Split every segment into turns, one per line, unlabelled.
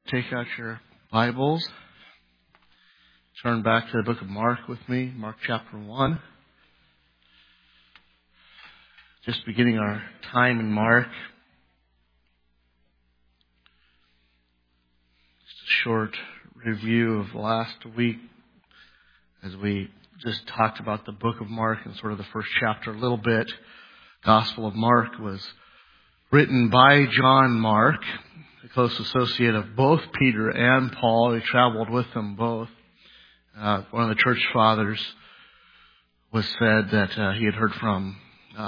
Take out your Bibles. Turn back to the book of Mark with me, Mark chapter 1. Just beginning our time in Mark. Just a short review of last week as we just talked about the book of Mark and sort of the first chapter a little bit. Gospel of Mark was written by John Mark, a close associate of both Peter and Paul. He traveled with them both. One of the church fathers was said that he had heard from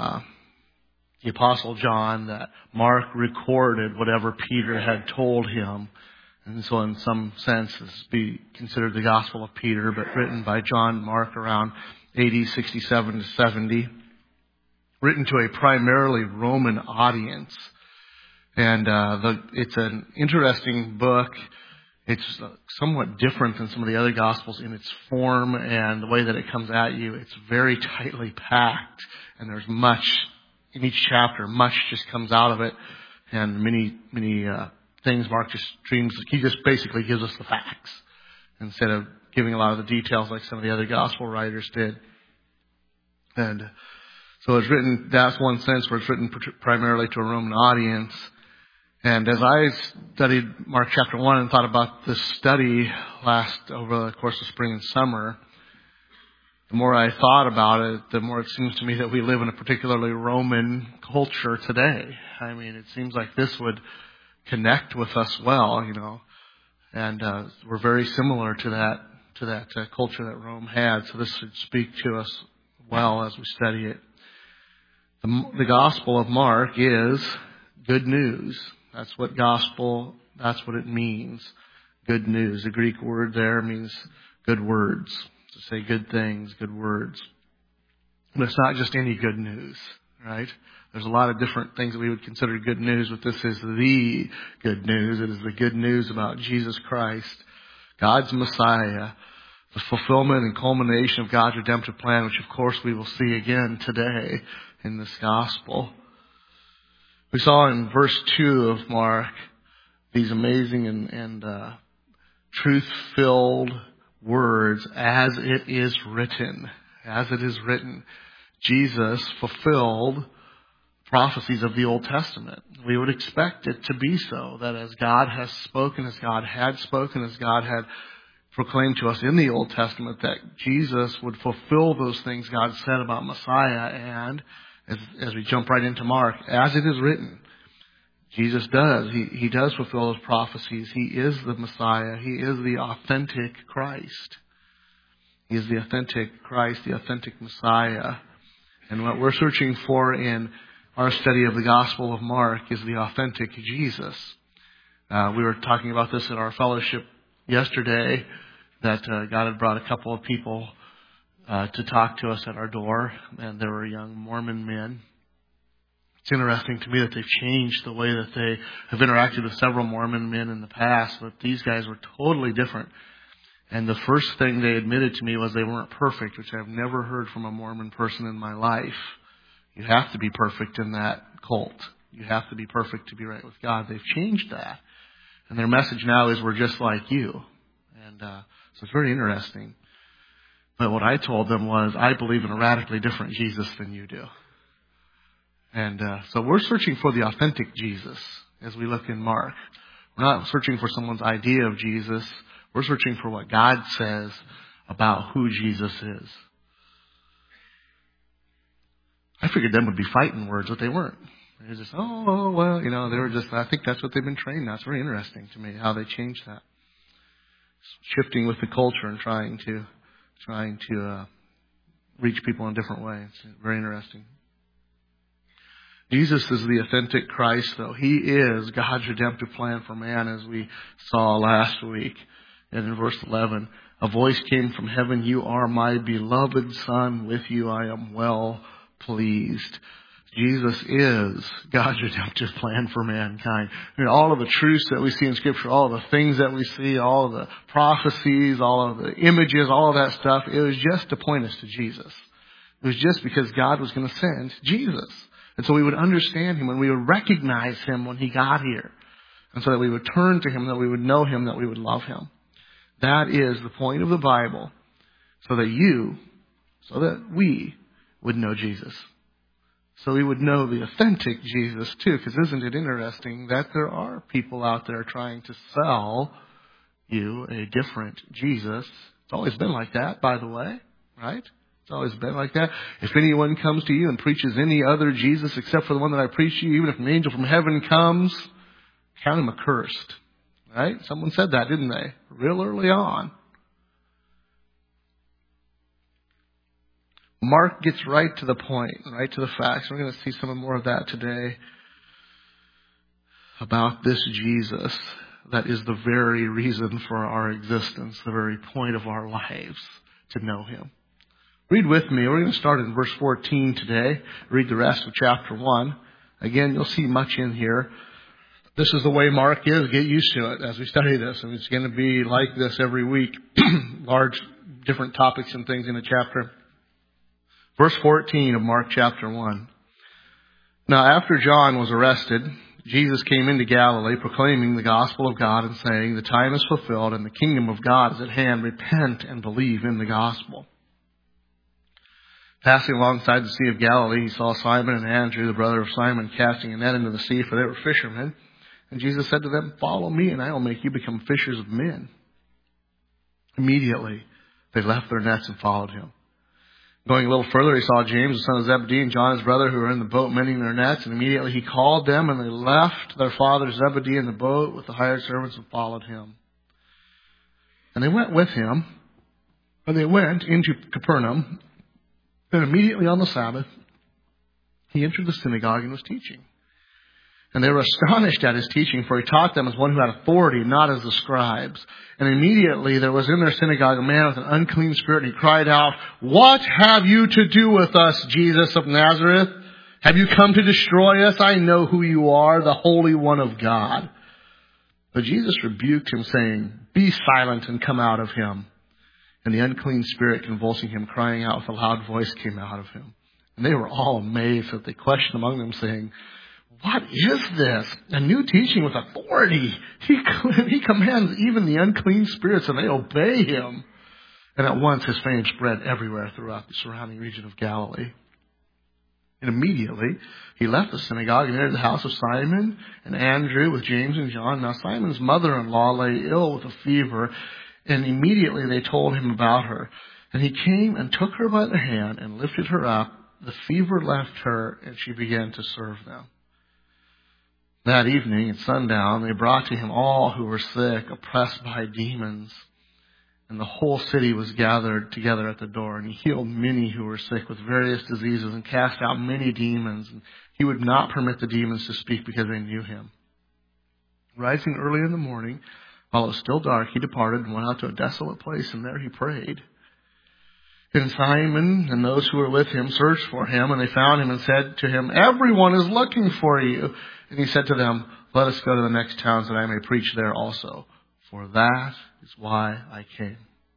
the Apostle John that Mark recorded whatever Peter had told him. And so in some sense, this be considered the Gospel of Peter, but written by John Mark around AD 67 to 70. Written to a primarily Roman audience. And it's an interesting book. It's somewhat different than some of the other Gospels in its form and the way that it comes at you. It's very tightly packed, and there's much in each chapter. Much just comes out of it, and many things Mark just dreams. He just basically gives us the facts instead of giving a lot of the details like some of the other Gospel writers did. And so it's written, that's one sense where it's written primarily to a Roman audience. And as I studied Mark chapter 1 and thought about this study over the course of spring and summer, the more I thought about it, the more it seems to me that we live in a particularly Roman culture today. I mean, it seems like this would connect with us well, and we're very similar to that culture that Rome had. So this should speak to us well as we study it. The Gospel of Mark is good news. That's what it means. Good news. The Greek word there means good words. To say good things, good words. But it's not just any good news, right? There's a lot of different things that we would consider good news, but this is the good news. It is the good news about Jesus Christ, God's Messiah, the fulfillment and culmination of God's redemptive plan, which of course we will see again today in this gospel. We saw in verse 2 of Mark these amazing and truth-filled words, as it is written. As it is written. Jesus fulfilled prophecies of the Old Testament. We would expect it to be so, that as God has spoken, as God had spoken, as God had proclaimed to us in the Old Testament, that Jesus would fulfill those things God said about Messiah. And as we jump right into Mark, as it is written, Jesus does. He does fulfill those prophecies. He is the Messiah. He is the authentic Christ. He is the authentic Christ, the authentic Messiah. And what we're searching for in our study of the Gospel of Mark is the authentic Jesus. We were talking about this at our fellowship yesterday, that God had brought a couple of people to talk to us at our door, and there were young Mormon men. It's interesting to me that they've changed the way that they have interacted with several Mormon men in the past, but these guys were totally different. And the first thing they admitted to me was they weren't perfect, which I've never heard from a Mormon person in my life. You have to be perfect in that cult. You have to be perfect to be right with God. They've changed that. And their message now is, we're just like you. And so it's very interesting. But what I told them was, I believe in a radically different Jesus than you do. And so we're searching for the authentic Jesus as we look in Mark. We're not searching for someone's idea of Jesus. We're searching for what God says about who Jesus is. I figured them would be fighting words, but they weren't. They were just, they were just, I think that's what they've been trained now. It's very interesting to me how they changed that. Shifting with the culture and trying to reach people in a different way. It's very interesting. Jesus is the authentic Christ, though. He is God's redemptive plan for man, as we saw last week. And in verse 11, a voice came from heaven, "You are my beloved Son. With you I am well pleased." Jesus is God's redemptive plan for mankind. I mean, all of the truths that we see in Scripture, all of the things that we see, all of the prophecies, all of the images, all of that stuff, it was just to point us to Jesus. It was just because God was going to send Jesus. And so we would understand Him and we would recognize Him when He got here. And so that we would turn to Him, that we would know Him, that we would love Him. That is the point of the Bible, so that we would know Jesus. So we would know the authentic Jesus too, because isn't it interesting that there are people out there trying to sell you a different Jesus? It's always been like that, by the way, right? It's always been like that. If anyone comes to you and preaches any other Jesus except for the one that I preach to you, even if an angel from heaven comes, count him accursed. Right? Someone said that, didn't they? Real early on. Mark gets right to the point, right to the facts. We're going to see some more of that today about this Jesus that is the very reason for our existence, the very point of our lives, to know Him. Read with me. We're going to start in verse 14 today. Read the rest of chapter 1. Again, you'll see much in here. This is the way Mark is. Get used to it as we study this. And it's going to be like this every week. Large, different topics and things in a chapter. Verse 14 of Mark chapter 1. Now after John was arrested, Jesus came into Galilee proclaiming the gospel of God and saying, the time is fulfilled and the kingdom of God is at hand. Repent and believe in the gospel. Passing alongside the Sea of Galilee, he saw Simon and Andrew, the brother of Simon, casting a net into the sea, for they were fishermen. And Jesus said to them, follow me and I will make you become fishers of men. Immediately they left their nets and followed him. Going a little further, he saw James, the son of Zebedee, and John, his brother, who were in the boat mending their nets. And immediately he called them, and they left their father Zebedee in the boat with the hired servants and followed him. And they went with him, and they went into Capernaum. Then immediately on the Sabbath, he entered the synagogue and was teaching. And they were astonished at his teaching, for he taught them as one who had authority, not as the scribes. And immediately there was in their synagogue a man with an unclean spirit, and he cried out, what have you to do with us, Jesus of Nazareth? Have you come to destroy us? I know who you are, the Holy One of God. But Jesus rebuked him, saying, be silent and come out of him. And the unclean spirit, convulsing him, crying out with a loud voice, came out of him. And they were all amazed that they questioned among them, saying, what is this? A new teaching with authority. He commands even the unclean spirits, and they obey him. And at once his fame spread everywhere throughout the surrounding region of Galilee. And immediately he left the synagogue and entered the house of Simon and Andrew with James and John. Now Simon's mother-in-law lay ill with a fever, and immediately they told him about her. And he came and took her by the hand and lifted her up. The fever left her, and she began to serve them. That evening at sundown, they brought to him all who were sick, oppressed by demons. And the whole city was gathered together at the door. And he healed many who were sick with various diseases and cast out many demons. And he would not permit the demons to speak because they knew him. Rising early in the morning, while it was still dark, he departed and went out to a desolate place, and there he prayed. And Simon and those who were with him searched for him, and they found him and said to him, everyone is looking for you. And he said to them, let us go to the next towns that I may preach there also, for that is why I came.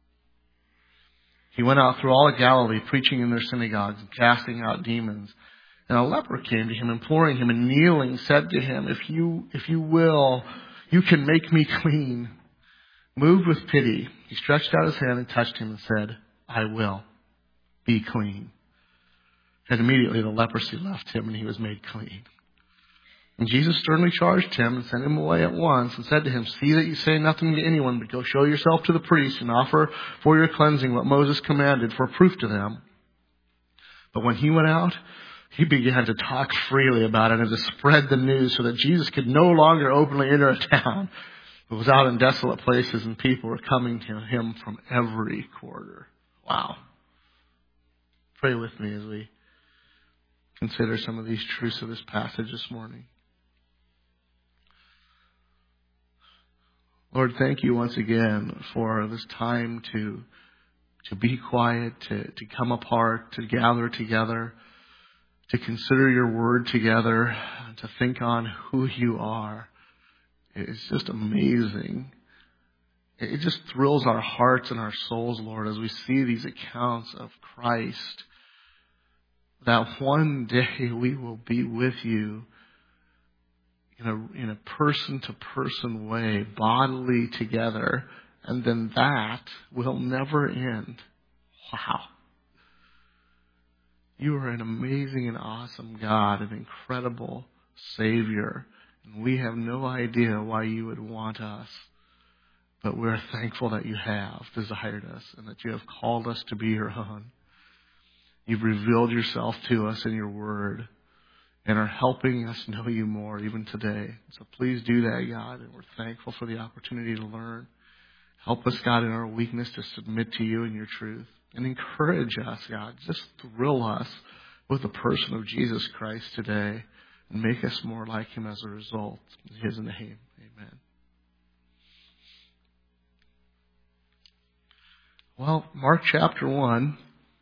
He went out through all of Galilee, preaching in their synagogues and casting out demons. And a leper came to him, imploring him, and kneeling said to him, if you will, you can make me clean. Moved with pity, he stretched out his hand and touched him and said, I will. Be clean. And immediately the leprosy left him and he was made clean. And Jesus sternly charged him and sent him away at once and said to him, see that you say nothing to anyone, but go show yourself to the priest and offer for your cleansing what Moses commanded for proof to them. But when he went out, he began to talk freely about it and to spread the news so that Jesus could no longer openly enter a town, but was out in desolate places, and people were coming to him from every quarter. Wow. Pray with me as we consider some of these truths of this passage this morning. Lord, thank you once again for this time to be quiet, to come apart, to gather together, to consider your word together, to think on who you are. It's just amazing. It just thrills our hearts and our souls, Lord, as we see these accounts of Christ, that one day we will be with you in a person-to-person way, bodily together, and then that will never end. Wow. You are an amazing and awesome God, an incredible Savior, and we have no idea why you would want us, but we're thankful that you have desired us and that you have called us to be your own. You've revealed yourself to us in your word and are helping us know you more even today. So please do that, God, and we're thankful for the opportunity to learn. Help us, God, in our weakness to submit to you and your truth. And encourage us, God. Just thrill us with the person of Jesus Christ today and make us more like him as a result. In his name, amen. Well, Mark chapter 1,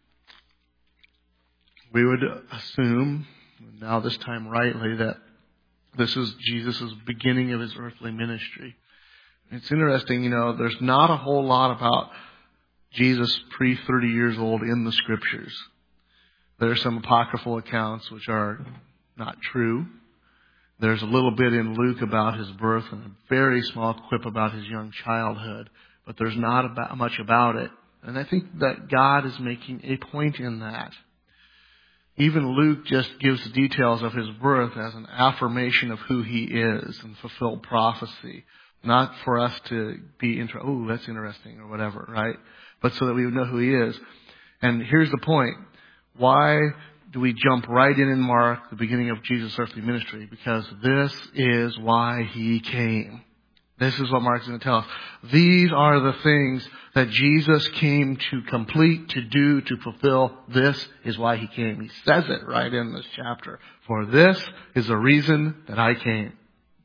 we would assume, now this time rightly, that this is Jesus' beginning of his earthly ministry. It's interesting, there's not a whole lot about Jesus pre-30 years old in the Scriptures. There are some apocryphal accounts which are not true. There's a little bit in Luke about his birth and a very small quip about his young childhood, but there's not much about it. And I think that God is making a point in that. Even Luke just gives the details of his birth as an affirmation of who he is and fulfilled prophecy. Not for us to be that's interesting or whatever, right? But so that we would know who he is. And here's the point. Why do we jump right in Mark, the beginning of Jesus' earthly ministry? Because this is why he came. This is what Mark's going to tell us. These are the things that Jesus came to complete, to do, to fulfill. This is why he came. He says it right in this chapter. For this is the reason that I came.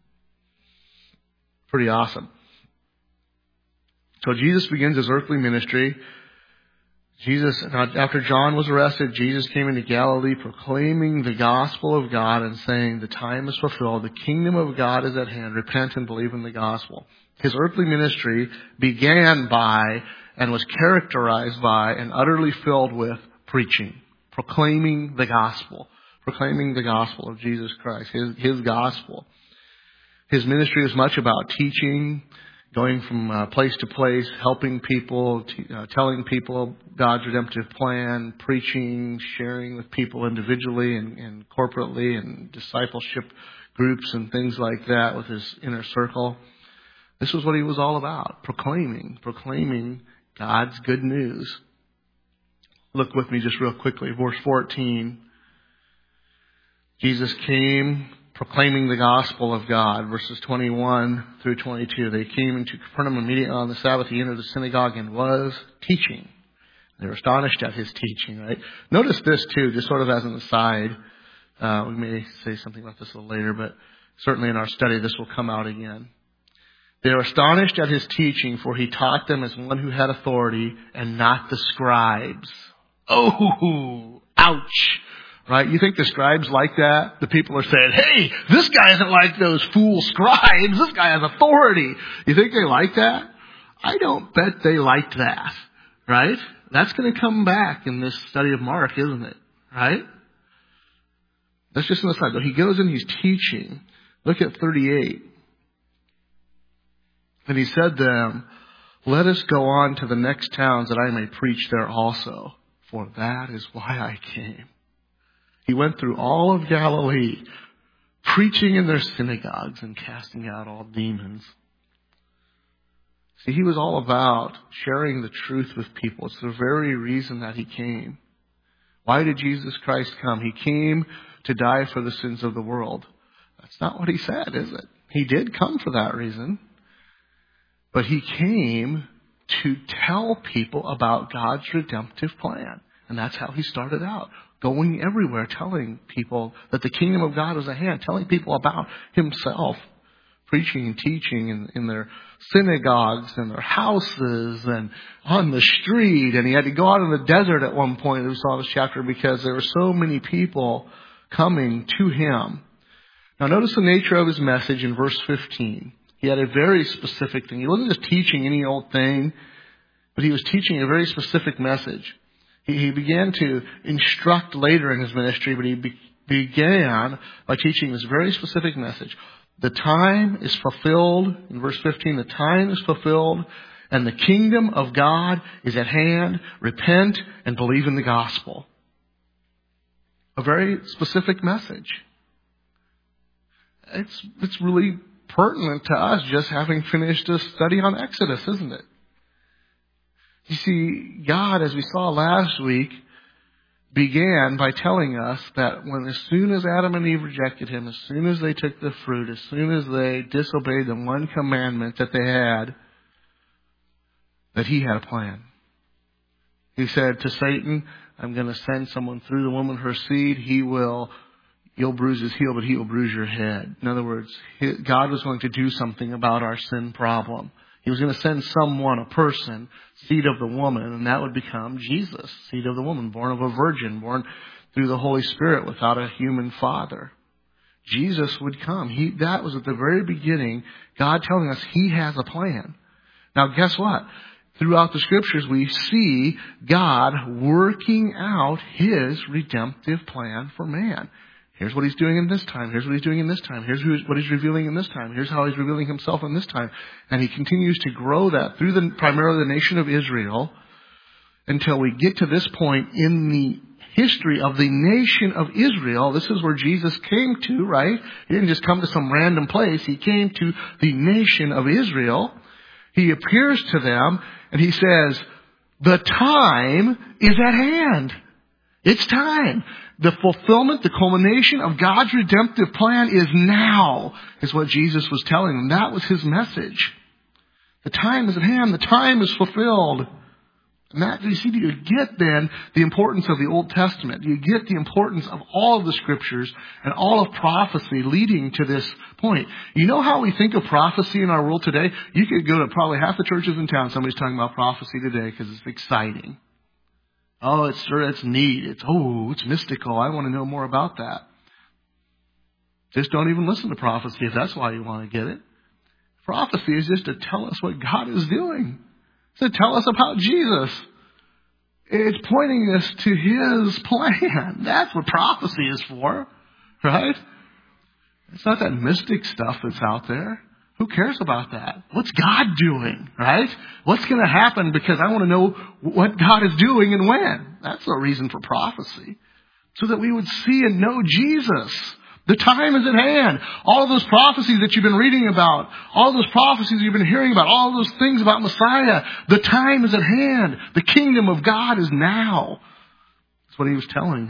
Pretty awesome. So Jesus begins his earthly ministry. After John was arrested, Jesus came into Galilee proclaiming the gospel of God and saying, the time is fulfilled, the kingdom of God is at hand, repent and believe in the gospel. His earthly ministry began by and was characterized by and utterly filled with preaching, proclaiming the gospel of Jesus Christ, his gospel. His ministry is much about teaching, going from place to place, helping people, telling people God's redemptive plan, preaching, sharing with people individually and corporately, and discipleship groups and things like that with his inner circle. This was what he was all about, proclaiming God's good news. Look with me just real quickly, verse 14. Jesus came proclaiming the gospel of God, verses 21 through 22. They came into Capernaum immediately on the Sabbath. He entered the synagogue and was teaching. They were astonished at his teaching, right? Notice this too, just sort of as an aside. We may say something about this a little later, but certainly in our study this will come out again. They were astonished at his teaching, for he taught them as one who had authority and not the scribes. Oh, ouch. Right? You think the scribes like that? The people are saying, hey, this guy isn't like those fool scribes. This guy has authority. You think they like that? I don't bet they liked that. Right? That's going to come back in this study of Mark, isn't it? Right? That's just an aside. He goes and he's teaching. Look at 38. And he said to them, let us go on to the next towns that I may preach there also. For that is why I came. He went through all of Galilee, preaching in their synagogues and casting out all demons. See, he was all about sharing the truth with people. It's the very reason that he came. Why did Jesus Christ come? He came to die for the sins of the world. That's not what he said, is it? He did come for that reason. But he came to tell people about God's redemptive plan. And that's how he started out. Going everywhere, telling people that the kingdom of God was at hand, telling people about himself, preaching and teaching in their synagogues and their houses and on the street. And he had to go out in the desert at one point, we saw this chapter, because there were so many people coming to him. Now notice the nature of his message in verse 15. He had a very specific thing. He wasn't just teaching any old thing, but he was teaching a very specific message. He began to instruct later in his ministry, but he began by teaching this very specific message. The time is fulfilled. In verse 15, the time is fulfilled and the kingdom of God is at hand. Repent and believe in the gospel. A very specific message. It's really pertinent to us just having finished a study on Exodus, isn't it? You see, God, as we saw last week, began by telling us that as soon as Adam and Eve rejected Him, as soon as they took the fruit, as soon as they disobeyed the one commandment that they had, that He had a plan. He said to Satan, I'm going to send someone through the woman, her seed. You'll bruise his heel, but he will bruise your head. In other words, God was going to do something about our sin problem. He was going to send someone, a person, seed of the woman, and that would become Jesus, seed of the woman, born of a virgin, born through the Holy Spirit without a human father. Jesus would come. That was at the very beginning, God telling us He has a plan. Now, guess what? Throughout the Scriptures, we see God working out His redemptive plan for man. Here's what He's doing in this time. Here's what He's doing in this time. Here's what He's revealing in this time. Here's how He's revealing Himself in this time. And He continues to grow that through primarily the nation of Israel until we get to this point in the history of the nation of Israel. This is where Jesus came to, right? He didn't just come to some random place. He came to the nation of Israel. He appears to them and He says, the time is at hand. It's time. The fulfillment, the culmination of God's redemptive plan is now, is what Jesus was telling them. That was His message. The time is at hand. The time is fulfilled. And that, do you get then the importance of the Old Testament? Do you get the importance of all of the Scriptures and all of prophecy leading to this point? You know how we think of prophecy in our world today? You could go to probably half the churches in town, somebody's talking about prophecy today because it's exciting. Oh, it's neat. It's mystical. I want to know more about that. Just don't even listen to prophecy if that's why you want to get it. Prophecy is just to tell us what God is doing. To tell us about Jesus. It's pointing us to His plan. That's what prophecy is for, right? It's not that mystic stuff that's out there. Who cares about that? What's God doing, right? What's going to happen because I want to know what God is doing and when. That's the reason for prophecy. So that we would see and know Jesus. The time is at hand. All of those prophecies that you've been reading about, all those prophecies you've been hearing about, all those things about Messiah, the time is at hand. The kingdom of God is now. That's what He was telling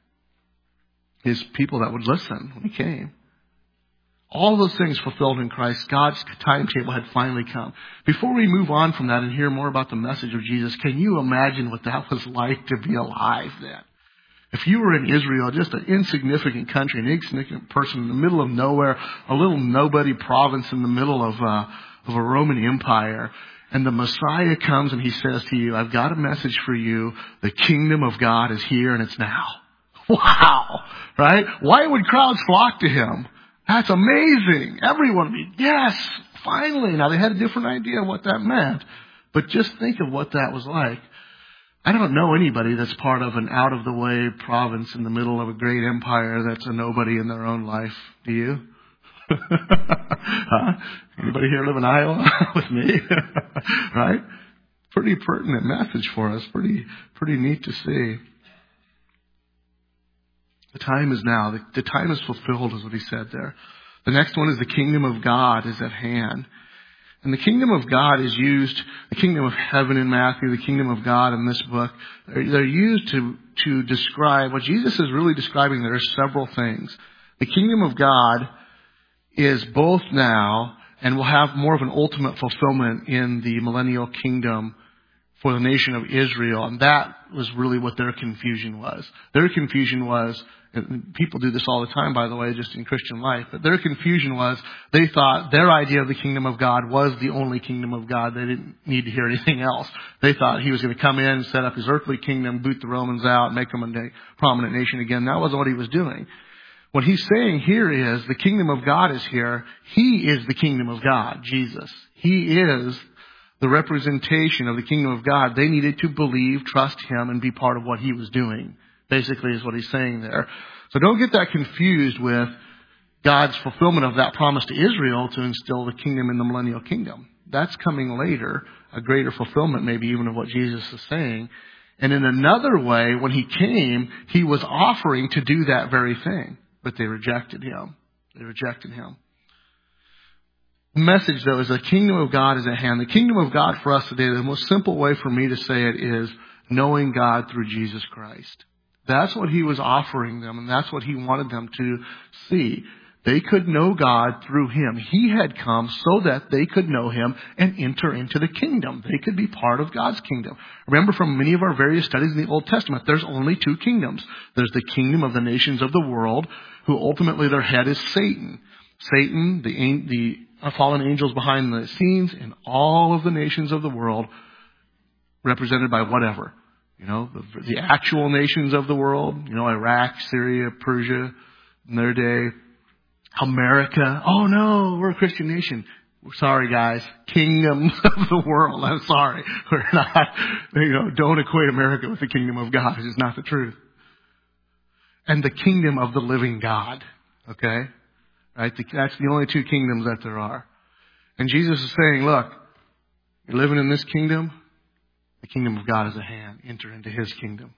His people that would listen when He came. All those things fulfilled in Christ. God's timetable had finally come. Before we move on from that and hear more about the message of Jesus, can you imagine what that was like to be alive then? If you were in Israel, just an insignificant country, an insignificant person in the middle of nowhere, a little nobody province in the middle of a Roman Empire, and the Messiah comes and He says to you, I've got a message for you. The kingdom of God is here and it's now. Wow! Right? Why would crowds flock to Him? That's amazing. Everyone would be, yes, finally. Now they had a different idea of what that meant. But just think of what that was like. I don't know anybody that's part of an out-of-the-way province in the middle of a great empire that's a nobody in their own life. Do you? Huh? Anybody here live in Iowa with me? Right? Pretty pertinent message for us. Pretty neat to see. The time is now. The time is fulfilled is what He said there. The next one is the kingdom of God is at hand. And the kingdom of God is used, the kingdom of heaven in Matthew, the kingdom of God in this book, they're used to describe, what Jesus is really describing there are several things. The kingdom of God is both now and will have more of an ultimate fulfillment in the millennial kingdom for the nation of Israel. And that was really what their confusion was. Their confusion was, and people do this all the time, by the way, just in Christian life, but their confusion was they thought their idea of the kingdom of God was the only kingdom of God. They didn't need to hear anything else. They thought He was going to come in, set up His earthly kingdom, boot the Romans out, make them a prominent nation again. That wasn't what He was doing. What He's saying here is the kingdom of God is here. He is the kingdom of God, Jesus. He is the representation of the kingdom of God. They needed to believe, trust Him, and be part of what He was doing. Basically is what He's saying there. So don't get that confused with God's fulfillment of that promise to Israel to instill the kingdom in the millennial kingdom. That's coming later, a greater fulfillment maybe even of what Jesus is saying. And in another way, when he came, he was offering to do that very thing. But they rejected him. They rejected him. The message, though, is the kingdom of God is at hand. The kingdom of God for us today, the most simple way for me to say it is knowing God through Jesus Christ. That's what he was offering them, and that's what he wanted them to see. They could know God through him. He had come so that they could know him and enter into the kingdom. They could be part of God's kingdom. Remember from many of our various studies in the Old Testament, there's only two kingdoms. There's the kingdom of the nations of the world, who ultimately their head is Satan. Satan, the fallen angels behind the scenes, and all of the nations of the world represented by whatever. The actual nations of the world, Iraq, Syria, Persia in their day. America. Oh no, we're a Christian nation. We're sorry, guys. Kingdoms of the world. I'm sorry. We're not, don't equate America with the kingdom of God. It's just not the truth. And the kingdom of the living God. Okay? Right? That's the only two kingdoms that there are. And Jesus is saying, look, you're living in this kingdom. The kingdom of God is at hand. Enter into his kingdom.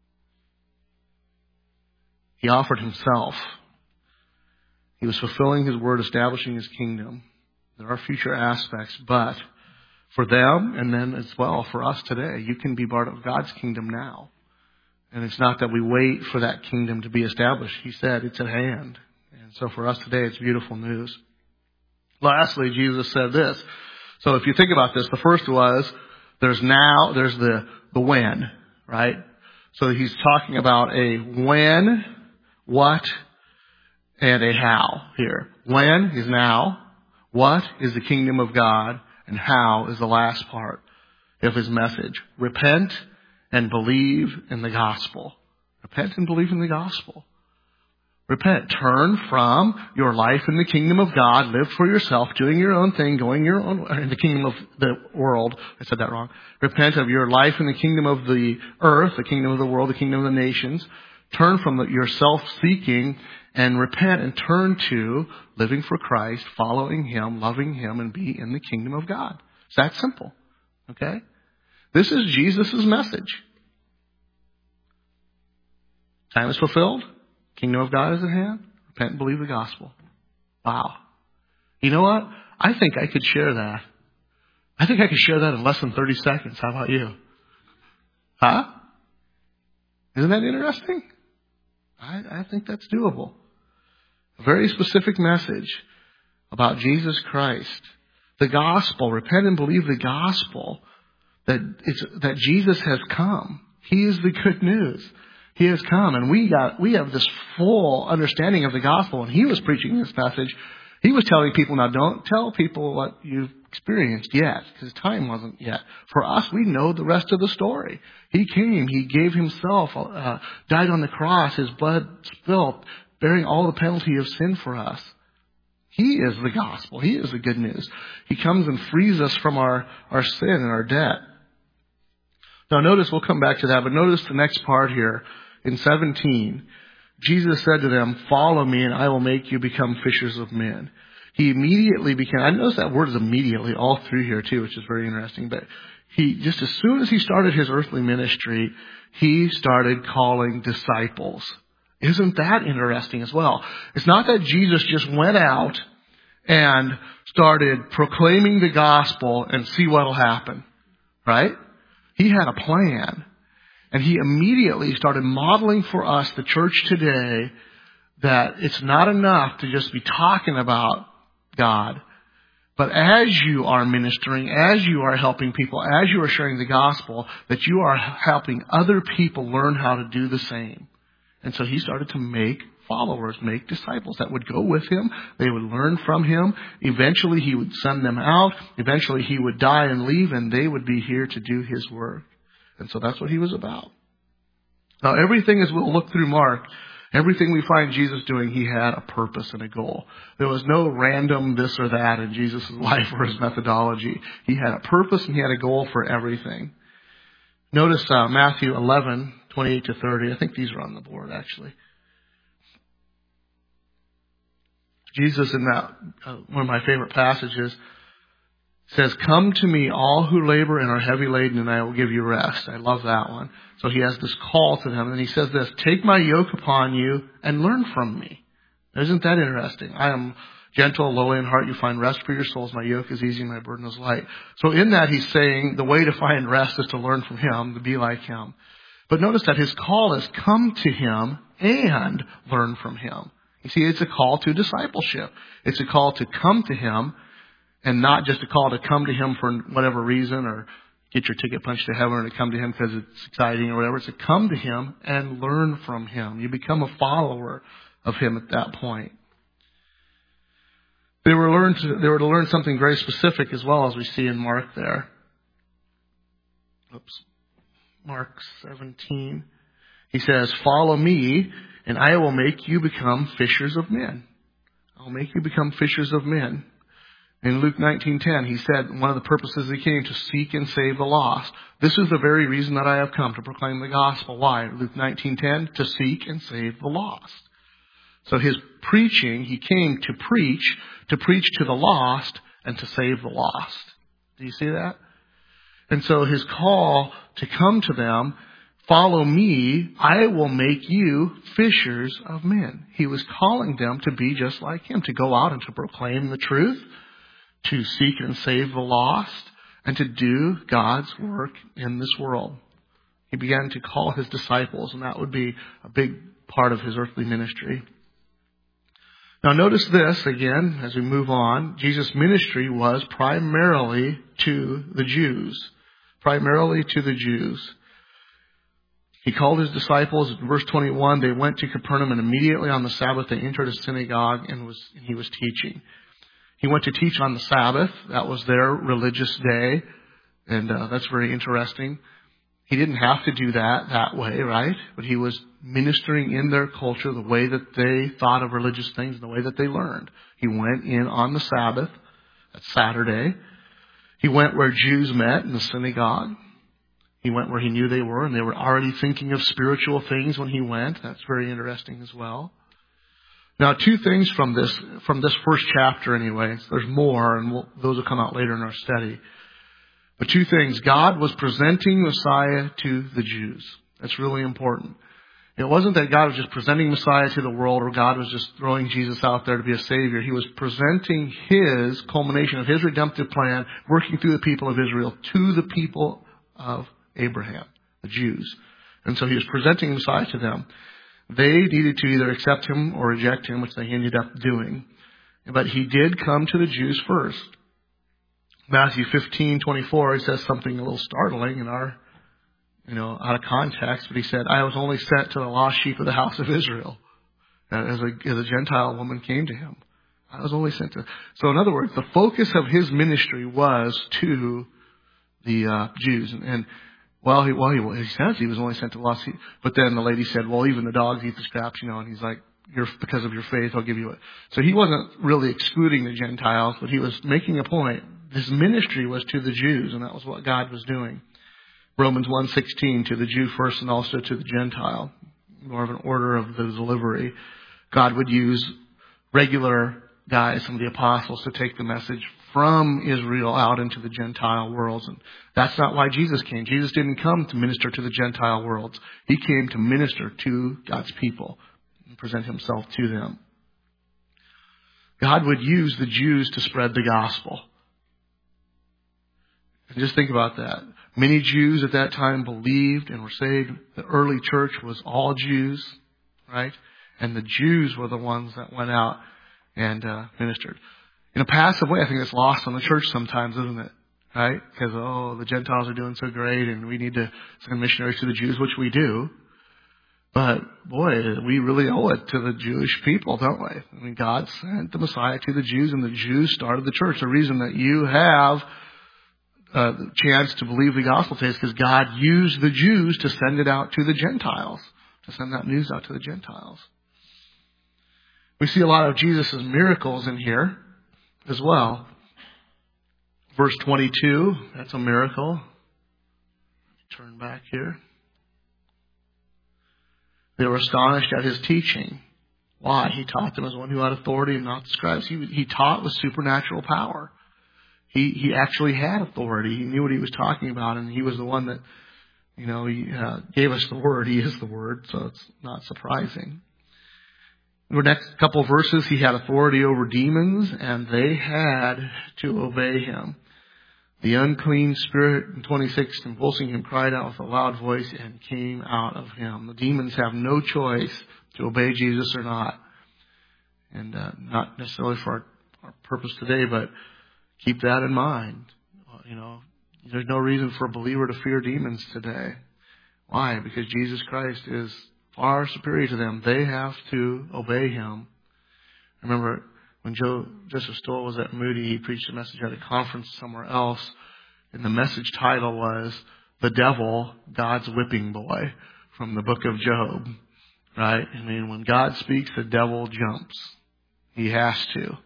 He offered himself. He was fulfilling his word, establishing his kingdom. There are future aspects, but for them, and then as well for us today, you can be part of God's kingdom now. And it's not that we wait for that kingdom to be established. He said it's at hand. And so for us today, it's beautiful news. Lastly, Jesus said this. So if you think about this, the first was, there's the when, right? So he's talking about a when, what, and a how here. When is now. What is the kingdom of God. And how is the last part of his message. Repent and believe in the gospel. Repent and believe in the gospel. Repent. Turn from your life in the kingdom of God. Live for yourself, doing your own thing, going your own in the kingdom of the world. I said that wrong. Repent of your life in the kingdom of the earth, the kingdom of the world, the kingdom of the nations. Turn from your self-seeking and repent and turn to living for Christ, following him, loving him, and be in the kingdom of God. It's that simple. Okay? This is Jesus' message. Time is fulfilled. Kingdom of God is at hand. Repent and believe the gospel. Wow. You know what? I think I could share that. I think I could share that in less than 30 seconds. How about you? Huh? Isn't that interesting? I think that's doable. A very specific message about Jesus Christ. The gospel. Repent and believe the gospel. That Jesus has come. He is the good news. He has come, and we have this full understanding of the gospel. When he was preaching this message, he was telling people, now don't tell people what you've experienced yet, because time wasn't yet. For us, we know the rest of the story. He came, he gave himself, died on the cross, his blood spilled, bearing all the penalty of sin for us. He is the gospel. He is the good news. He comes and frees us from our sin and our debt. Now notice, we'll come back to that, but notice the next part here. In 17, Jesus said to them, follow me and I will make you become fishers of men. He immediately became, I notice that word is immediately all through here too, which is very interesting, but just as soon as he started his earthly ministry, he started calling disciples. Isn't that interesting as well? It's not that Jesus just went out and started proclaiming the gospel and see what'll happen, right? He had a plan. And he immediately started modeling for us, the church today, that it's not enough to just be talking about God. But as you are ministering, as you are helping people, as you are sharing the gospel, that you are helping other people learn how to do the same. And so he started to make followers, make disciples that would go with him. They would learn from him. Eventually he would send them out. Eventually he would die and leave, and they would be here to do his work. And so that's what he was about. Now everything, as we'll look through Mark, everything we find Jesus doing, he had a purpose and a goal. There was no random this or that in Jesus' life or his methodology. He had a purpose and he had a goal for everything. Notice Matthew 11, 28 to 30. I think these are on the board, actually. Jesus in that, one of my favorite passages, says, "Come to me, all who labor and are heavy laden, and I will give you rest." I love that one. So he has this call to them, and he says this, "Take my yoke upon you and learn from me." Isn't that interesting? I am gentle, lowly in heart. You find rest for your souls. My yoke is easy, my burden is light. So in that, he's saying the way to find rest is to learn from him, to be like him. But notice that his call is come to him and learn from him. You see, it's a call to discipleship. It's a call to come to him, and not just a call to come to him for whatever reason or get your ticket punched to heaven or to come to him because it's exciting or whatever. It's to come to him and learn from him. You become a follower of him at that point. They were to learn something very specific as well, as we see in Mark there. Mark 17. He says, "Follow me, and I will make you become fishers of men." I'll make you become fishers of men. In Luke 19:10, he said one of the purposes he came to seek and save the lost. This is the very reason that I have come, to proclaim the gospel. Why? Luke 19:10, to seek and save the lost. So his preaching, he came to preach to the lost and to save the lost. Do you see that? And so his call to come to them, "Follow me, I will make you fishers of men." He was calling them to be just like him, to go out and to proclaim the truth, to seek and save the lost, and to do God's work in this world. He began to call his disciples, and that would be a big part of his earthly ministry. Now notice this again as we move on. Jesus' ministry was primarily to the Jews. Primarily to the Jews. He called his disciples, verse 21, they went to Capernaum, and immediately on the Sabbath they entered a synagogue and he was teaching. He went to teach on the Sabbath. That was their religious day. And that's very interesting. He didn't have to do that way, right? But he was ministering in their culture, the way that they thought of religious things, the way that they learned. He went in on the Sabbath, that's Saturday. He went where Jews met in the synagogue. He went where he knew they were, and they were already thinking of spiritual things when he went. That's very interesting as well. Now, two things from this first chapter anyway. There's more, and those will come out later in our study. But two things. God was presenting Messiah to the Jews. That's really important. It wasn't that God was just presenting Messiah to the world, or God was just throwing Jesus out there to be a Savior. He was presenting his culmination of his redemptive plan, working through the people of Israel to the people of Abraham, the Jews. And so he was presenting Messiah to them. They needed to either accept him or reject him, which they ended up doing. But he did come to the Jews first. Matthew 15:24, he says something a little startling in our, out of context, but he said, "I was only sent to the lost sheep of the house of Israel." As a Gentile woman came to him. I was only sent to. So in other words, the focus of his ministry was to the Jews. He says he was only sent to the lost sheep. But then the lady said, "Well, even the dogs eat the scraps, and he's like, because of your faith, I'll give you it." So he wasn't really excluding the Gentiles, but he was making a point. His ministry was to the Jews, and that was what God was doing. Romans 1:16, to the Jew first and also to the Gentile. More of an order of the delivery. God would use regular guys, some of the apostles, to take the message from Israel out into the Gentile worlds. And that's not why Jesus came. Jesus didn't come to minister to the Gentile worlds. He came to minister to God's people and present himself to them. God would use the Jews to spread the gospel. And just think about that. Many Jews at that time believed and were saved. The early church was all Jews, right? And the Jews were the ones that went out and ministered. In a passive way, I think it's lost on the church sometimes, isn't it? Right? Because, the Gentiles are doing so great and we need to send missionaries to the Jews, which we do. But, boy, we really owe it to the Jewish people, don't we? I mean, God sent the Messiah to the Jews, and the Jews started the church. The reason that you have the chance to believe the gospel today is because God used the Jews to send it out to the Gentiles, to send that news out to the Gentiles. We see a lot of Jesus' miracles in here as well. Verse 22, that's a miracle. Turn back here. They were astonished at his teaching. Why? He taught them as one who had authority and not the scribes. He taught with supernatural power. He actually had authority. He knew what he was talking about, and he was the one that, he gave us the word. He is the word, so it's not surprising. In the next couple of verses, he had authority over demons, and they had to obey him. The unclean spirit, in 26, convulsing him, cried out with a loud voice and came out of him. The demons have no choice to obey Jesus or not. And not necessarily for our purpose today, but keep that in mind. There's no reason for a believer to fear demons today. Why? Because Jesus Christ is far superior to them. They have to obey him. I remember when Joseph Stoll was at Moody, he preached a message at a conference somewhere else, and the message title was "The Devil, God's Whipping Boy," from the book of Job. Right? I mean, when God speaks, the devil jumps. He has to.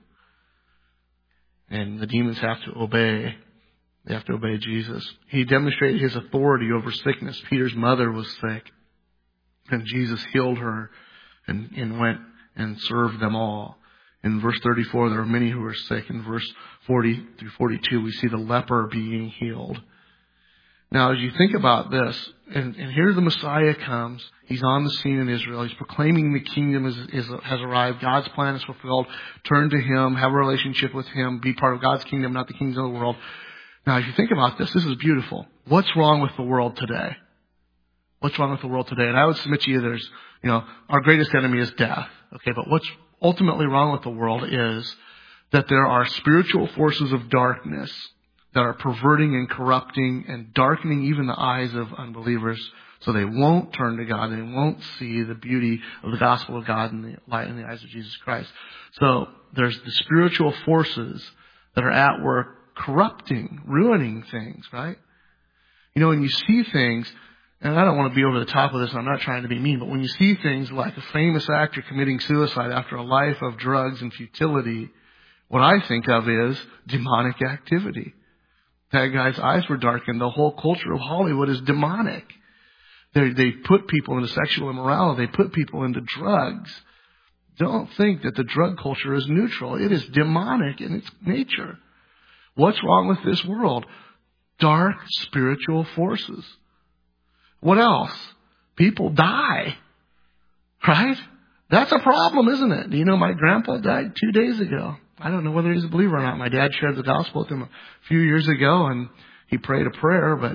And the demons have to obey. They have to obey Jesus. He demonstrated his authority over sickness. Peter's mother was sick, and Jesus healed her and went and served them all. In verse 34, there are many who are sick. In verse 40 through 42, we see the leper being healed. Now, as you think about this, and here the Messiah comes. He's on the scene in Israel. He's proclaiming the kingdom has arrived. God's plan is fulfilled. Turn to him. Have a relationship with him. Be part of God's kingdom, not the kingdoms of the world. Now, if you think about this is beautiful. What's wrong with the world today? What's wrong with the world today? And I would submit to you there's, our greatest enemy is death. Okay, but what's ultimately wrong with the world is that there are spiritual forces of darkness that are perverting and corrupting and darkening even the eyes of unbelievers, so they won't turn to God. They won't see the beauty of the gospel of God and the light in the eyes of Jesus Christ. So there's the spiritual forces that are at work corrupting, ruining things, right? When you see things, and I don't want to be over the top of this, and I'm not trying to be mean, but when you see things like a famous actor committing suicide after a life of drugs and futility, what I think of is demonic activity. That guy's eyes were darkened. The whole culture of Hollywood is demonic. They put people into sexual immorality. They put people into drugs. Don't think that the drug culture is neutral. It is demonic in its nature. What's wrong with this world? Dark spiritual forces. What else? People die. Right? That's a problem, isn't it? My grandpa died 2 days ago. I don't know whether he's a believer or not. My dad shared the gospel with him a few years ago, and he prayed a prayer, but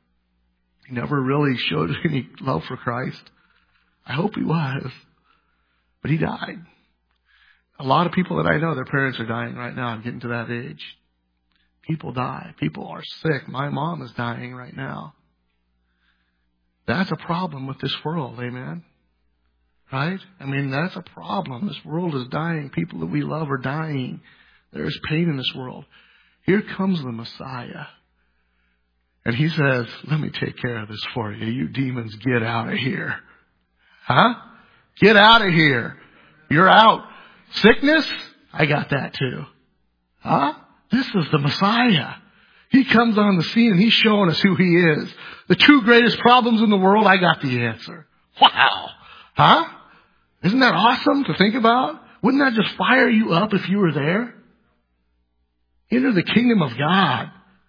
he never really showed any love for Christ. I hope he was. But he died. A lot of people that I know, their parents are dying right now. I'm getting to that age. People die. People are sick. My mom is dying right now. That's a problem with this world, amen? Right? That's a problem. This world is dying. People that we love are dying. There is pain in this world. Here comes the Messiah. And he says, let me take care of this for you. You demons, get out of here. Huh? Get out of here. You're out. Sickness? I got that too. Huh? This is the Messiah. He comes on the scene and he's showing us who he is. The two greatest problems in the world, I got the answer. Wow. Huh? Isn't that awesome to think about? Wouldn't that just fire you up if you were there? Enter the kingdom of God.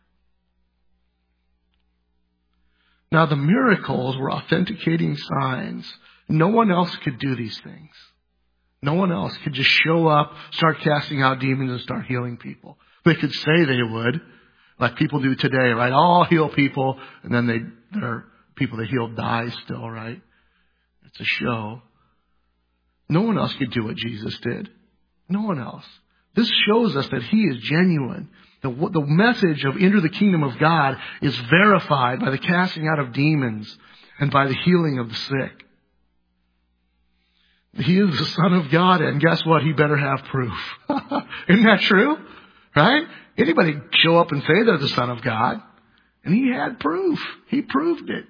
Now the miracles were authenticating signs. No one else could do these things. No one else could just show up, start casting out demons and start healing people. They could say they would, like people do today, right? I'll heal people, and then their people they heal die still, right? It's a show. No one else could do what Jesus did. No one else. This shows us that he is genuine. The message of enter the kingdom of God is verified by the casting out of demons and by the healing of the sick. He is the Son of God, and guess what? He better have proof. Isn't that true? Right? Anybody show up and say they're the Son of God. And he had proof. He proved it.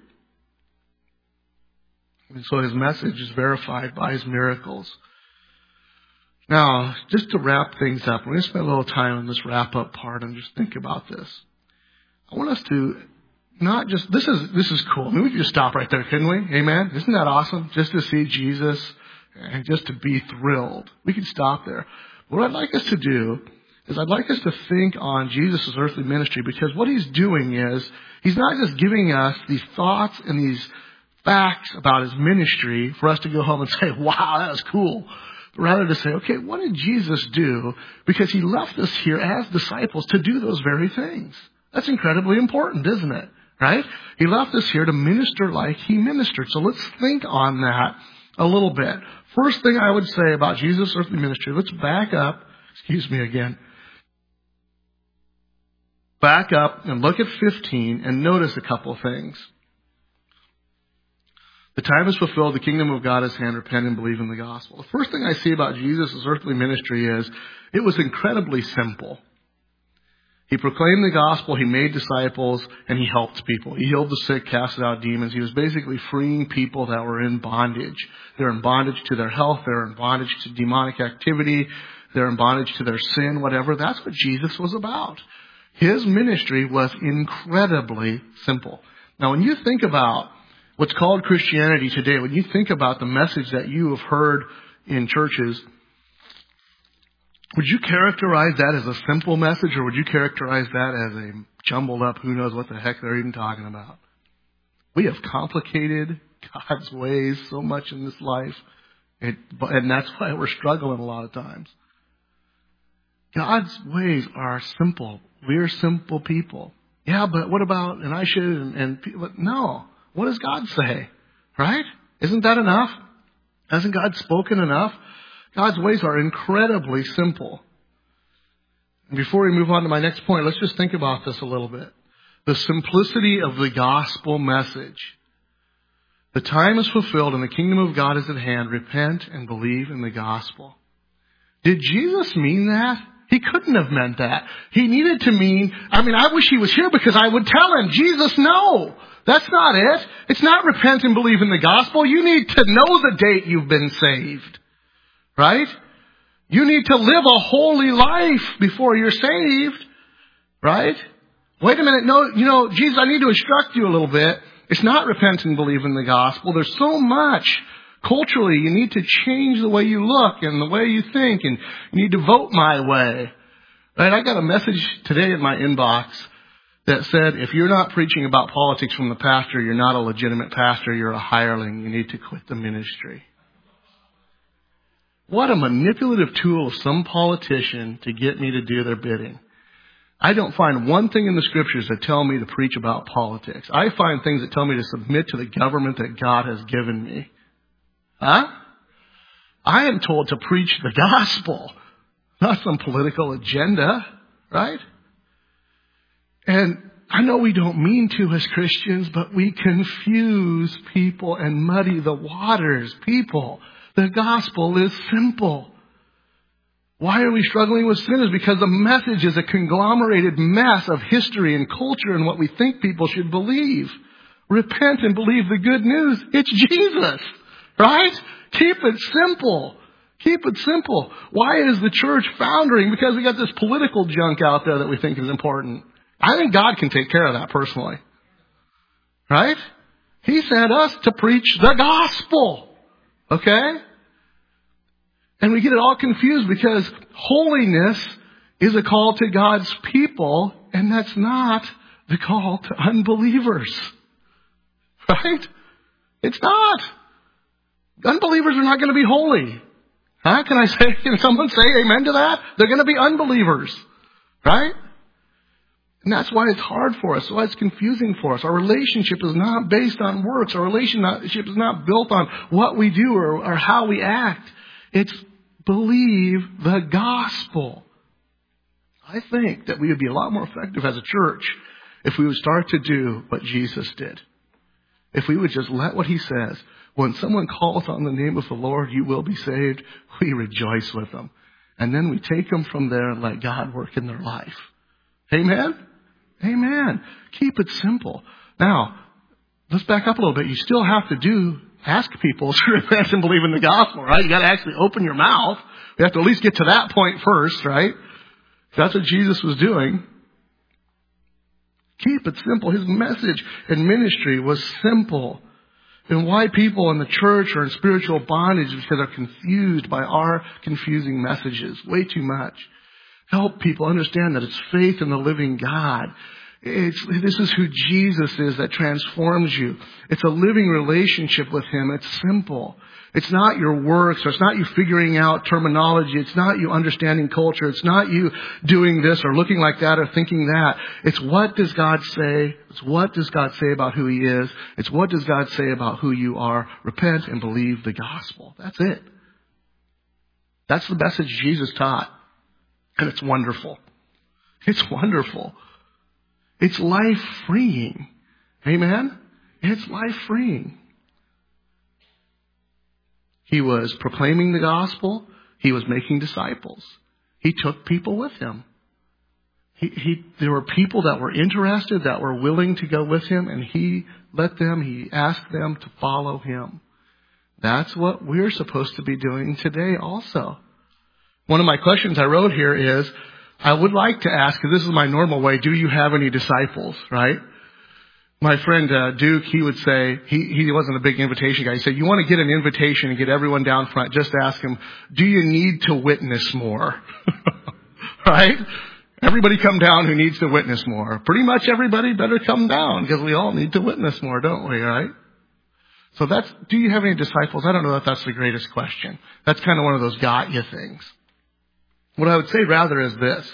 And so his message is verified by his miracles. Now, just to wrap things up, we're going to spend a little time on this wrap-up part and just think about this. I want us to not just, this is cool. We could just stop right there, couldn't we? Amen? Isn't that awesome? Just to see Jesus and just to be thrilled. We can stop there. What I'd like us to do is I'd like us to think on Jesus' earthly ministry, because what he's doing is he's not just giving us these thoughts and these facts about his ministry for us to go home and say, wow, that was cool. But rather to say, okay, what did Jesus do? Because he left us here as disciples to do those very things. That's incredibly important, isn't it? Right? He left us here to minister like he ministered. So let's think on that a little bit. First thing I would say about Jesus' earthly ministry, let's back up. Excuse me again. Back up and look at 15 and notice a couple of things. The time is fulfilled, the kingdom of God is at hand, repent and believe in the gospel. The first thing I see about Jesus' earthly ministry is it was incredibly simple. He proclaimed the gospel, he made disciples, and he helped people. He healed the sick, casted out demons. He was basically freeing people that were in bondage. They're in bondage to their health, they're in bondage to demonic activity, they're in bondage to their sin, whatever. That's what Jesus was about. His ministry was incredibly simple. Now, when you think about what's called Christianity today, when you think about the message that you have heard in churches, would you characterize that as a simple message, or would you characterize that as a jumbled up, who knows what the heck they're even talking about? We have complicated God's ways so much in this life, and that's why we're struggling a lot of times. God's ways are simple. We're simple people. Yeah, but what about, and I should, and people, no. What does God say? Right? Isn't that enough? Hasn't God spoken enough? God's ways are incredibly simple. And before we move on to my next point, let's just think about this a little bit. The simplicity of the gospel message. The time is fulfilled and the kingdom of God is at hand. Repent and believe in the gospel. Did Jesus mean that? He couldn't have meant that. He needed to mean, I wish he was here because I would tell him, Jesus, no. That's not it. It's not repent and believe in the gospel. You need to know the date you've been saved. Right? You need to live a holy life before you're saved. Right? Wait a minute. No, Jesus, I need to instruct you a little bit. It's not repent and believe in the gospel. There's so much. Culturally, you need to change the way you look and the way you think, and you need to vote my way. Right? I got a message today in my inbox that said, if you're not preaching about politics from the pastor, you're not a legitimate pastor, you're a hireling. You need to quit the ministry. What a manipulative tool of some politician to get me to do their bidding. I don't find one thing in the scriptures that tell me to preach about politics. I find things that tell me to submit to the government that God has given me. Huh? I am told to preach the gospel, not some political agenda, right? And I know we don't mean to as Christians, but we confuse people and muddy the waters. People, the gospel is simple. Why are we struggling with sin? Is because the message is a conglomerated mess of history and culture and what we think people should believe. Repent and believe the good news. It's Jesus. Right? Keep it simple. Keep it simple. Why is the church foundering? Because we got this political junk out there that we think is important. I think God can take care of that personally. Right? He sent us to preach the gospel. Okay? And we get it all confused because holiness is a call to God's people, and that's not the call to unbelievers. Right? It's not. Unbelievers are not going to be holy. Huh? Can someone say amen to that? They're going to be unbelievers. Right? And that's why it's hard for us. That's why it's confusing for us. Our relationship is not based on works. Our relationship is not built on what we do or how we act. It's believe the gospel. I think that we would be a lot more effective as a church if we would start to do what Jesus did. If we would just let what he says. When someone calls on the name of the Lord, you will be saved. We rejoice with them. And then we take them from there and let God work in their life. Amen? Amen. Keep it simple. Now, let's back up a little bit. You still have to ask people to repent and believe in the gospel, right? You got to actually open your mouth. We have to at least get to that point first, right? That's what Jesus was doing. Keep it simple. His message and ministry was simple. And why people in the church are in spiritual bondage is because they're confused by our confusing messages way too much. Help people understand that it's faith in the living God. This is who Jesus is that transforms you. It's a living relationship with Him. It's simple. It's not your works, or it's not you figuring out terminology. It's not you understanding culture. It's not you doing this or looking like that or thinking that. It's what does God say? It's what does God say about who He is? It's what does God say about who you are? Repent and believe the gospel. That's it. That's the message Jesus taught. And it's wonderful. It's wonderful. It's life-freeing. Amen? It's life-freeing. He was proclaiming the gospel. He was making disciples. He took people with him. There were people that were interested, that were willing to go with him, and he asked them to follow him. That's what we're supposed to be doing today also. One of my questions I wrote here is, I would like to ask, because this is my normal way, do you have any disciples, right? My friend Duke, he would say, he wasn't a big invitation guy. He said, you want to get an invitation and get everyone down front, just ask him, do you need to witness more? Right? Everybody come down who needs to witness more. Pretty much everybody better come down, because we all need to witness more, don't we, right? So do you have any disciples? I don't know if that's the greatest question. That's kind of one of those got you things. What I would say rather is this.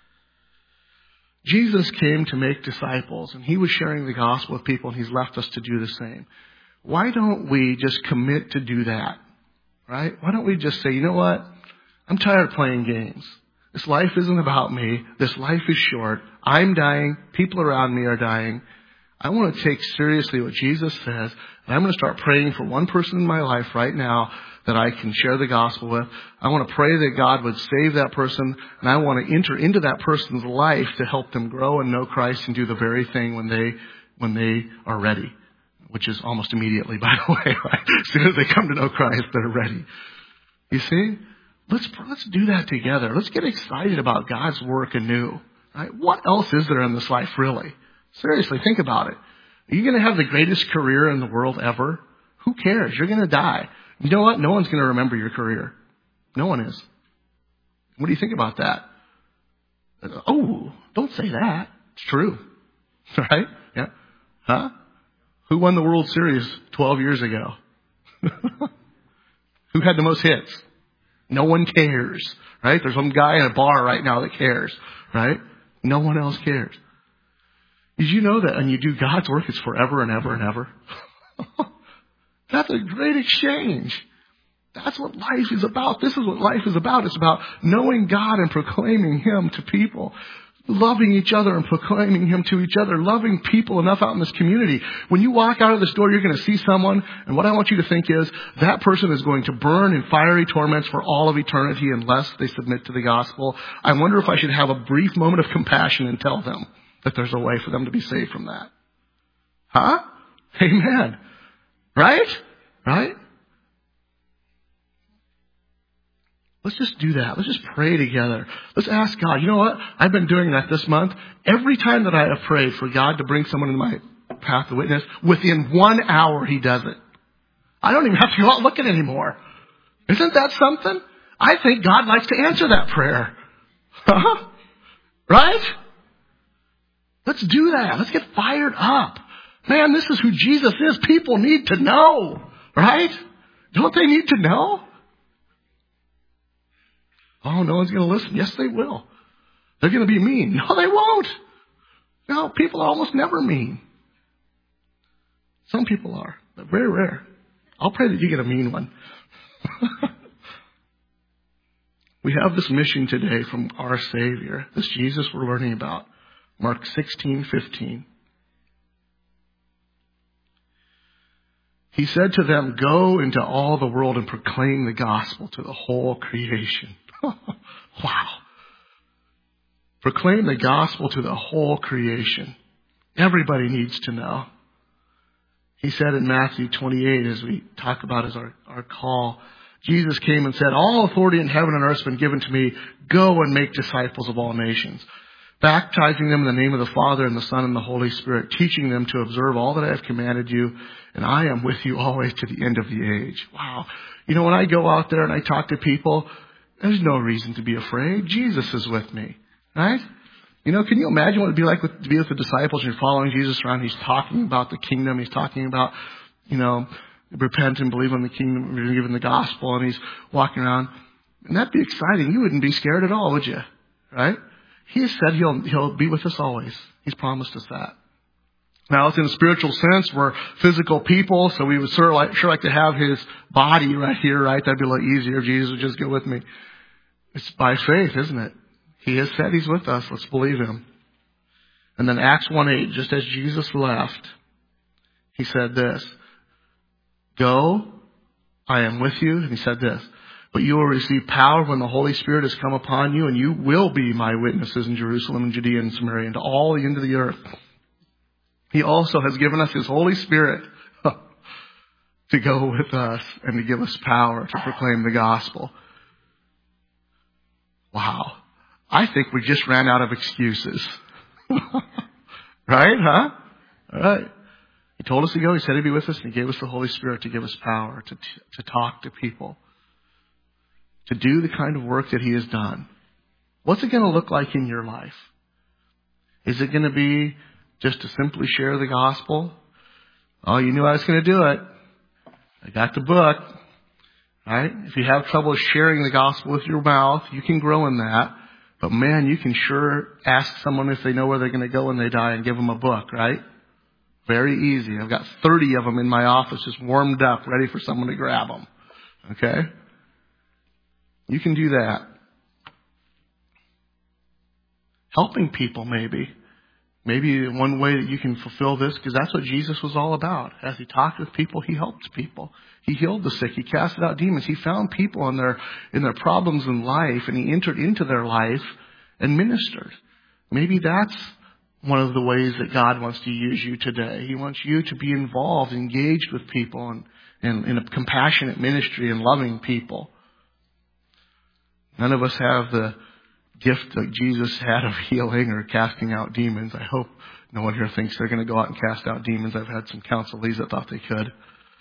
Jesus came to make disciples, and he was sharing the gospel with people, and he's left us to do the same. Why don't we just commit to do that? Right? Why don't we just say, you know what? I'm tired of playing games. This life isn't about me. This life is short. I'm dying. People around me are dying. I want to take seriously what Jesus says, and I'm going to start praying for one person in my life right now that I can share the gospel with. I want to pray that God would save that person, and I want to enter into that person's life to help them grow and know Christ and do the very thing when they are ready, which is almost immediately, by the way. Right? As soon as they come to know Christ, they're ready. You see? Let's do that together. Let's get excited about God's work anew. Right? What else is there in this life, really? Seriously, think about it. Are you going to have the greatest career in the world ever? Who cares? You're going to die. You know what? No one's going to remember your career. No one is. What do you think about that? Oh, don't say that. It's true. Right? Yeah. Huh? Who won the World Series 12 years ago? Who had the most hits? No one cares. Right? There's some guy in a bar right now that cares. Right? No one else cares. Did you know that when you do God's work, it's forever and ever and ever? That's a great exchange. That's what life is about. This is what life is about. It's about knowing God and proclaiming Him to people. Loving each other and proclaiming Him to each other. Loving people enough out in this community. When you walk out of this door, you're going to see someone, and what I want you to think is, that person is going to burn in fiery torments for all of eternity unless they submit to the gospel. I wonder if I should have a brief moment of compassion and tell them that there's a way for them to be saved from that. Huh? Amen. Right? Right? Let's just do that. Let's just pray together. Let's ask God. You know what? I've been doing that this month. Every time that I have prayed for God to bring someone in my path to witness, within 1 hour He does it. I don't even have to go out looking anymore. Isn't that something? I think God likes to answer that prayer. Huh? Right? Let's do that. Let's get fired up. Man, this is who Jesus is. People need to know. Right? Don't they need to know? Oh, no one's going to listen. Yes, they will. They're going to be mean. No, they won't. No, people are almost never mean. Some people are, but very rare. I'll pray that you get a mean one. We have this mission today from our Savior, this Jesus we're learning about. Mark 16:15. He said to them, go into all the world and proclaim the gospel to the whole creation. Wow. Proclaim the gospel to the whole creation. Everybody needs to know. He said in Matthew 28, as we talk about as our call, Jesus came and said, all authority in heaven and earth has been given to me. Go and make disciples of all nations. baptizing them in the name of the Father and the Son and the Holy Spirit, teaching them to observe all that I have commanded you, and I am with you always to the end of the age. Wow. When I go out there and I talk to people, there's no reason to be afraid. Jesus is with me, right? Can you imagine what it'd be like to be with the disciples and you're following Jesus around? He's talking about the kingdom. He's talking about, repent and believe in the kingdom, given the gospel, and he's walking around. And that'd be exciting. You wouldn't be scared at all, would you? Right? He has said he'll be with us always. He's promised us that. Now, it's in a spiritual sense. We're physical people, so we would sure like to have his body right here, right? That'd be a little easier if Jesus would just go with me. It's by faith, isn't it? He has said he's with us. Let's believe him. And then Acts 1:8, just as Jesus left, he said this, go, I am with you. And he said this, but you will receive power when the Holy Spirit has come upon you, and you will be my witnesses in Jerusalem and Judea and Samaria and to all the end of the earth. He also has given us his Holy Spirit to go with us and to give us power to proclaim the gospel. Wow. I think we just ran out of excuses. Right? Huh? All right. He told us to go. He said he'd be with us, and he gave us the Holy Spirit to give us power to talk to people, to do the kind of work that he has done. What's it going to look like in your life? Is it going to be just to simply share the gospel? Oh, you knew I was going to do it. I got the book. Right? If you have trouble sharing the gospel with your mouth, you can grow in that. But man, you can sure ask someone if they know where they're going to go when they die and give them a book, right? Very easy. I've got 30 of them in my office just warmed up, ready for someone to grab them. Okay? You can do that. Helping people, maybe. Maybe one way that you can fulfill this, because that's what Jesus was all about. As he talked with people, he helped people. He healed the sick. He casted out demons. He found people in their problems in life, and he entered into their life and ministered. Maybe that's one of the ways that God wants to use you today. He wants you to be involved, engaged with people, and in a compassionate ministry and loving people. None of us have the gift that Jesus had of healing or casting out demons. I hope no one here thinks they're going to go out and cast out demons. I've had some counselees that thought they could.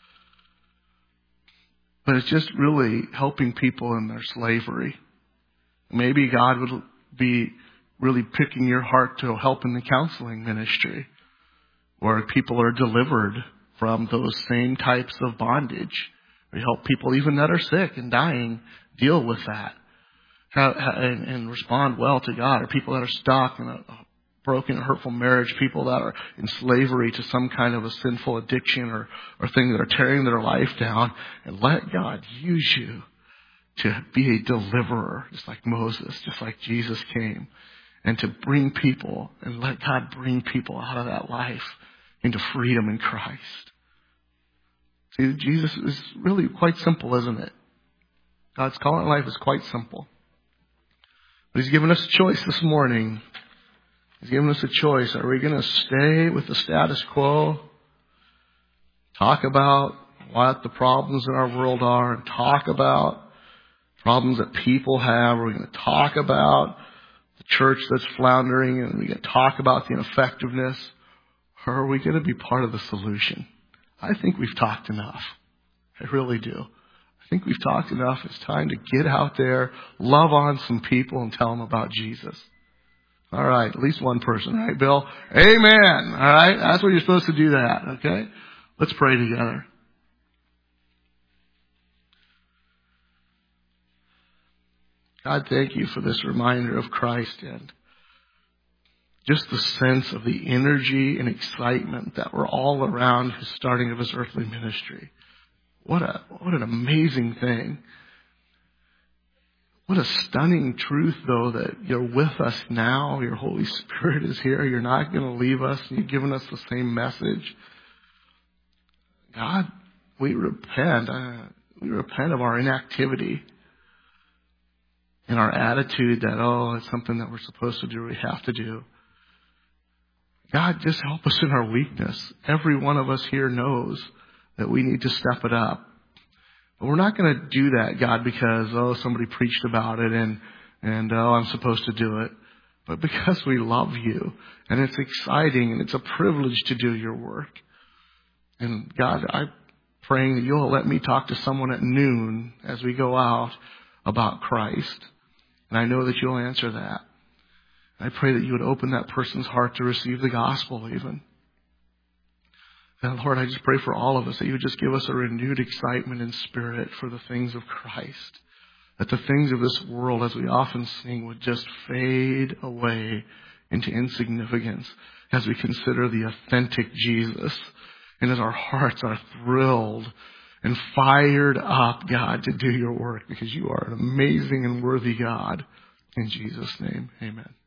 But it's just really helping people in their slavery. Maybe God would be really picking your heart to help in the counseling ministry, where people are delivered from those same types of bondage. We help people even that are sick and dying deal with that. And respond well to God, or people that are stuck in a broken, hurtful marriage, people that are in slavery to some kind of a sinful addiction or thing that are tearing their life down, and let God use you to be a deliverer, just like Moses, just like Jesus came, and to bring people, and let God bring people out of that life into freedom in Christ. See, Jesus is really quite simple, isn't it? God's call in life is quite simple. But he's given us a choice this morning. He's given us a choice. Are we going to stay with the status quo? Talk about what the problems in our world are, and talk about problems that people have. Are we going to talk about the church that's floundering, and we're going to talk about the ineffectiveness? Or are we going to be part of the solution? I think we've talked enough. I really do. I think we've talked enough. It's time to get out there, love on some people, and tell them about Jesus. All right, at least one person, right, Bill? Amen. All right, that's what you're supposed to do that, okay? Let's pray together. God, thank you for this reminder of Christ and just the sense of the energy and excitement that were all around the starting of his earthly ministry. What an amazing thing. What a stunning truth, though, that you're with us now. Your Holy Spirit is here. You're not going to leave us. You've given us the same message. God, we repent. We repent of our inactivity and our attitude that, it's something that we're supposed to do, we have to do. God, just help us in our weakness. Every one of us here knows that we need to step it up. But we're not going to do that, God, because, somebody preached about it and I'm supposed to do it. but because we love you. And it's exciting and it's a privilege to do your work. And God, I'm praying that you'll let me talk to someone at noon as we go out about Christ. And I know that you'll answer that. I pray that you would open that person's heart to receive the gospel even. And Lord, I just pray for all of us that you would just give us a renewed excitement and spirit for the things of Christ. That the things of this world, as we often sing, would just fade away into insignificance as we consider the authentic Jesus. And as our hearts are thrilled and fired up, God, to do your work because you are an amazing and worthy God. In Jesus' name, amen.